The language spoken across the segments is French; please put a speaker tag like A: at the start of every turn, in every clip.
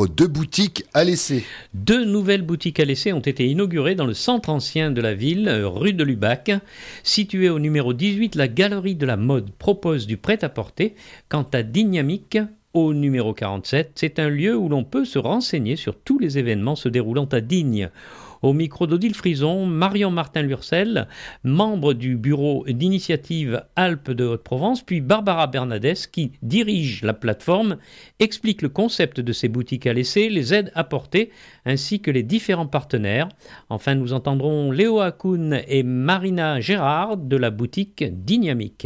A: 2 boutiques à l'essai.
B: 2 nouvelles boutiques à l'essai ont été inaugurées dans le centre ancien de la ville, rue de Lubac. Située au numéro 18, la Galerie de la Mode propose du prêt-à-porter. Quant à Dynamique, au numéro 47, c'est un lieu où l'on peut se renseigner sur tous les événements se déroulant à Digne. Au micro d'Odile Frison, Marion Martin-Lurcel, membre du bureau d'initiative Alpes de Haute-Provence, puis Barbara Bernadès, qui dirige la plateforme, explique le concept de ces boutiques à l'essai, les aides apportées, ainsi que les différents partenaires. Enfin, nous entendrons Léo Hakoun et Marina Gérard de la boutique Dynamique.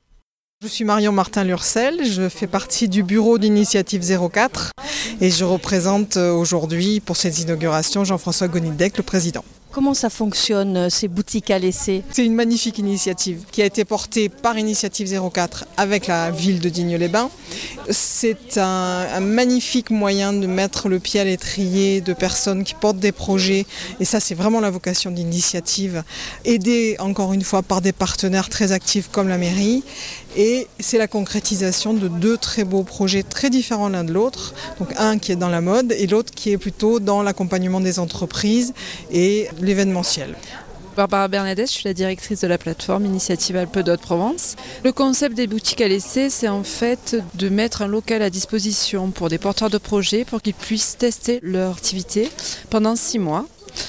C: Je suis Marion Martin-Lurcel, je fais partie du bureau d'initiative 04 et je représente aujourd'hui pour cette inauguration Jean-François Gonidec, le président.
D: Comment ça fonctionne, ces boutiques à l'essai ?
C: C'est une magnifique initiative qui a été portée par Initiative 04 avec la ville de Digne-les-Bains. C'est un magnifique moyen de mettre le pied à l'étrier de personnes qui portent des projets. Et ça, c'est vraiment la vocation d'Initiative. Aidée, encore une fois, par des partenaires très actifs comme la mairie. Et c'est la concrétisation de 2 très beaux projets très différents l'un de l'autre. Donc un qui est dans la mode et l'autre qui est plutôt dans l'accompagnement des entreprises et l'événementiel.
E: Barbara Bernadès, je suis la directrice de la plateforme Initiative Alpes de Haute-Provence. Le concept des boutiques à l'essai, c'est en fait de mettre un local à disposition pour des porteurs de projets pour qu'ils puissent tester leur activité pendant 6 mois.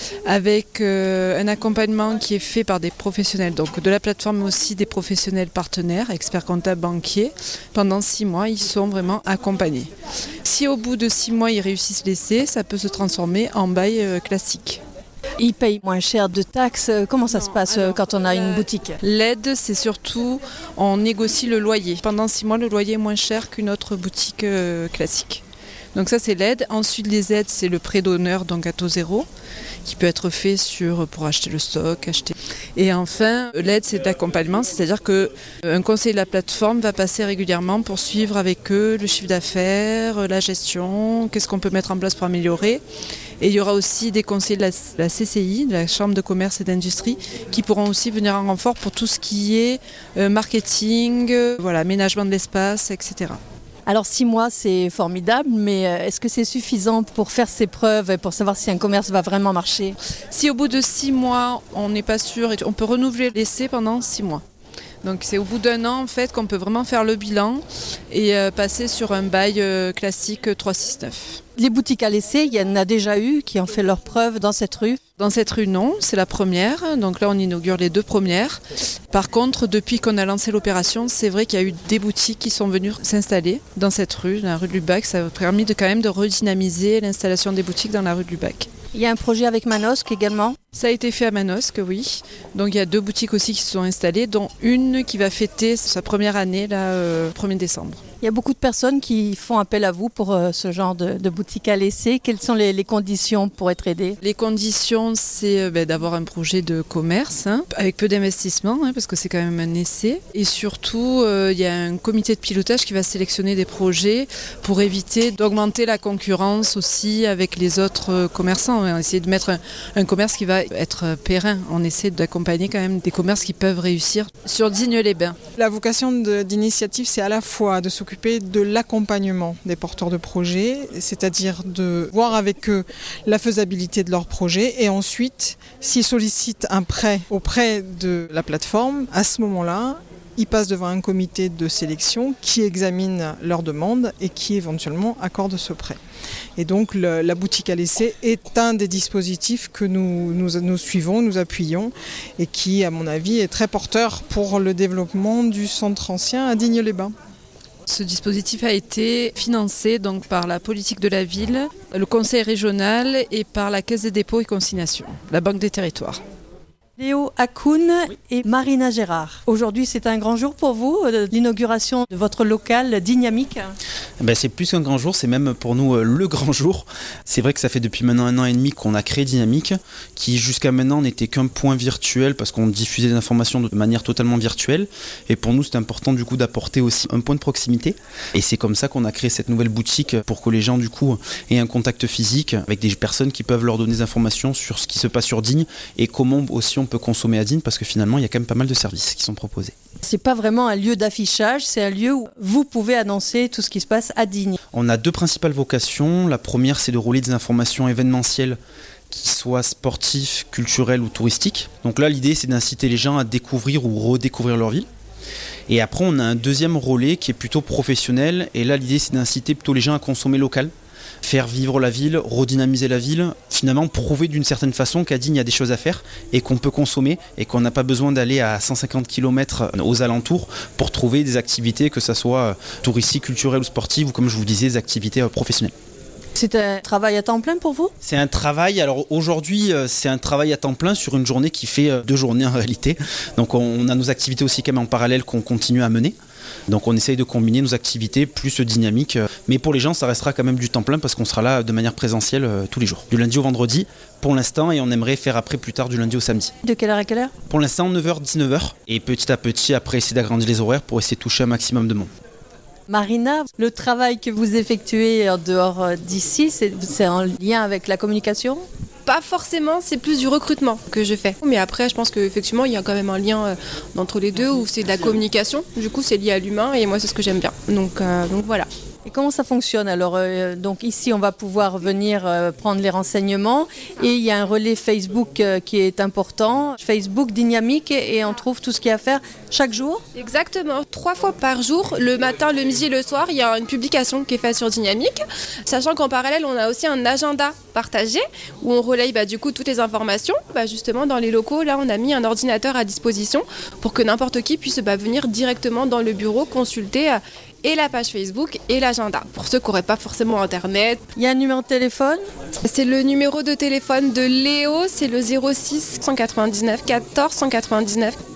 E: Avec un accompagnement qui est fait par des professionnels, donc de la plateforme, mais aussi des professionnels partenaires, experts comptables, banquiers. Pendant 6 mois, ils sont vraiment accompagnés. Si au bout de 6 mois, ils réussissent l'essai, ça peut se transformer en bail classique.
D: Ils payent moins cher de taxes. Comment ça se passe quand on a une boutique ?
E: L'aide, c'est surtout, on négocie le loyer. Pendant 6 mois, le loyer est moins cher qu'une autre boutique classique. Donc ça, c'est l'aide. Ensuite, les aides, c'est le prêt d'honneur, donc à taux zéro, qui peut être fait pour acheter le stock, Et enfin, l'aide, c'est de l'accompagnement, c'est-à-dire qu'un conseiller de la plateforme va passer régulièrement pour suivre avec eux le chiffre d'affaires, la gestion, qu'est-ce qu'on peut mettre en place pour améliorer. Et il y aura aussi des conseillers de la CCI, de la Chambre de commerce et d'industrie, qui pourront aussi venir en renfort pour tout ce qui est marketing, aménagement de l'espace, etc.
D: Alors 6 mois, c'est formidable, mais est-ce que c'est suffisant pour faire ses preuves et pour savoir si un commerce va vraiment marcher ?
E: Si au bout de 6 mois, on n'est pas sûr, on peut renouveler l'essai pendant 6 mois. Donc c'est au bout d'un an en fait qu'on peut vraiment faire le bilan et passer sur un bail classique 369.
D: Les boutiques à l'essai, il y en a déjà eu qui ont fait leurs preuves dans cette rue ?
E: Dans cette rue, non, c'est la première. Donc là, on inaugure les 2 premières. Par contre, depuis qu'on a lancé l'opération, c'est vrai qu'il y a eu des boutiques qui sont venues s'installer dans cette rue, la rue de Lubac. Ça a permis quand même de redynamiser l'installation des boutiques dans la rue de Lubac.
D: Il y a un projet avec Manosque également ?
E: Ça a été fait à Manosque, oui. Donc il y a 2 boutiques aussi qui se sont installées, dont une qui va fêter sa première année, le 1er décembre.
D: Il y a beaucoup de personnes qui font appel à vous pour ce genre de boutique à l'essai. Quelles sont les conditions pour être aidé ?
E: Les conditions, c'est d'avoir un projet de commerce, avec peu d'investissement, parce que c'est quand même un essai. Et surtout, il y a un comité de pilotage qui va sélectionner des projets pour éviter d'augmenter la concurrence aussi avec les autres commerçants. On va essayer de mettre un commerce qui va être périn. On essaie d'accompagner quand même des commerces qui peuvent réussir sur Digne-les-Bains.
C: La vocation d'Initiative, c'est à la fois de s'occuper de l'accompagnement des porteurs de projets, c'est-à-dire de voir avec eux la faisabilité de leur projet et ensuite, s'ils sollicitent un prêt auprès de la plateforme, à ce moment-là, ils passent devant un comité de sélection qui examine leur demande et qui éventuellement accorde ce prêt. Et donc la boutique à l'essai est un des dispositifs que nous suivons, nous appuyons et qui, à mon avis, est très porteur pour le développement du centre ancien à Digne-les-Bains.
E: Ce dispositif a été financé donc par la politique de la ville, le conseil régional et par la Caisse des dépôts et consignations, la Banque des territoires.
D: Léo Hakoun et Marina Gérard. Aujourd'hui, c'est un grand jour pour vous, l'inauguration de votre local Dynamique.
F: C'est plus qu'un grand jour, c'est même pour nous le grand jour. C'est vrai que ça fait depuis maintenant 1 an et demi qu'on a créé Dynamique, qui jusqu'à maintenant n'était qu'un point virtuel parce qu'on diffusait des informations de manière totalement virtuelle. Et pour nous, c'est important du coup d'apporter aussi un point de proximité. Et c'est comme ça qu'on a créé cette nouvelle boutique pour que les gens du coup aient un contact physique avec des personnes qui peuvent leur donner des informations sur ce qui se passe sur Digne et comment aussi on on peut consommer à Digne, parce que finalement, il y a quand même pas mal de services qui sont proposés.
D: C'est pas vraiment un lieu d'affichage, c'est un lieu où vous pouvez annoncer tout ce qui se passe à Digne.
F: On a deux principales vocations. La première, c'est de relayer des informations événementielles qui soient sportifs, culturels ou touristiques. Donc là, l'idée, c'est d'inciter les gens à découvrir ou redécouvrir leur ville. Et après, on a un deuxième relais qui est plutôt professionnel. Et là, l'idée, c'est d'inciter plutôt les gens à consommer local, faire vivre la ville, redynamiser la ville, finalement prouver d'une certaine façon qu'à Digne, il y a des choses à faire et qu'on peut consommer et qu'on n'a pas besoin d'aller à 150 km aux alentours pour trouver des activités, que ce soit touristiques, culturelles ou sportives, ou comme je vous disais, des activités professionnelles.
D: C'est un travail à temps plein pour vous ?
F: C'est un travail, alors aujourd'hui c'est un travail à temps plein sur une journée qui fait 2 journées en réalité. Donc on a nos activités aussi quand même en parallèle qu'on continue à mener. Donc on essaye de combiner nos activités plus dynamiques. Mais pour les gens ça restera quand même du temps plein parce qu'on sera là de manière présentielle tous les jours. Du lundi au vendredi pour l'instant, et on aimerait faire après plus tard du lundi au samedi.
D: De quelle heure à quelle heure ?
F: Pour l'instant 9h-19h. Et petit à petit après essayer d'agrandir les horaires pour essayer de toucher un maximum de monde.
D: Marina, le travail que vous effectuez en dehors d'ici, c'est en lien avec la communication ?
A: Pas forcément, c'est plus du recrutement que je fais. Mais après, je pense qu'effectivement, il y a quand même un lien entre les deux où c'est de la communication. Du coup, c'est lié à l'humain et moi, c'est ce que j'aime bien. Donc voilà.
D: Et comment ça fonctionne ? Alors, donc ici, on va pouvoir venir prendre les renseignements et il y a un relais Facebook qui est important, Facebook dynamique, et on trouve tout ce qu'il y a à faire chaque jour ?
A: Exactement, 3 fois par jour, le matin, le midi et le soir, il y a une publication qui est faite sur Dynamique, sachant qu'en parallèle, on a aussi un agenda partagé où on relaye du coup toutes les informations. Justement, dans les locaux, là, on a mis un ordinateur à disposition pour que n'importe qui puisse venir directement dans le bureau consulter et la page Facebook et l'agenda. Pour ceux qui n'auraient pas forcément Internet.
D: Il y a un numéro de téléphone ?
A: C'est le numéro de téléphone de Léo, c'est le 06 199 14 199.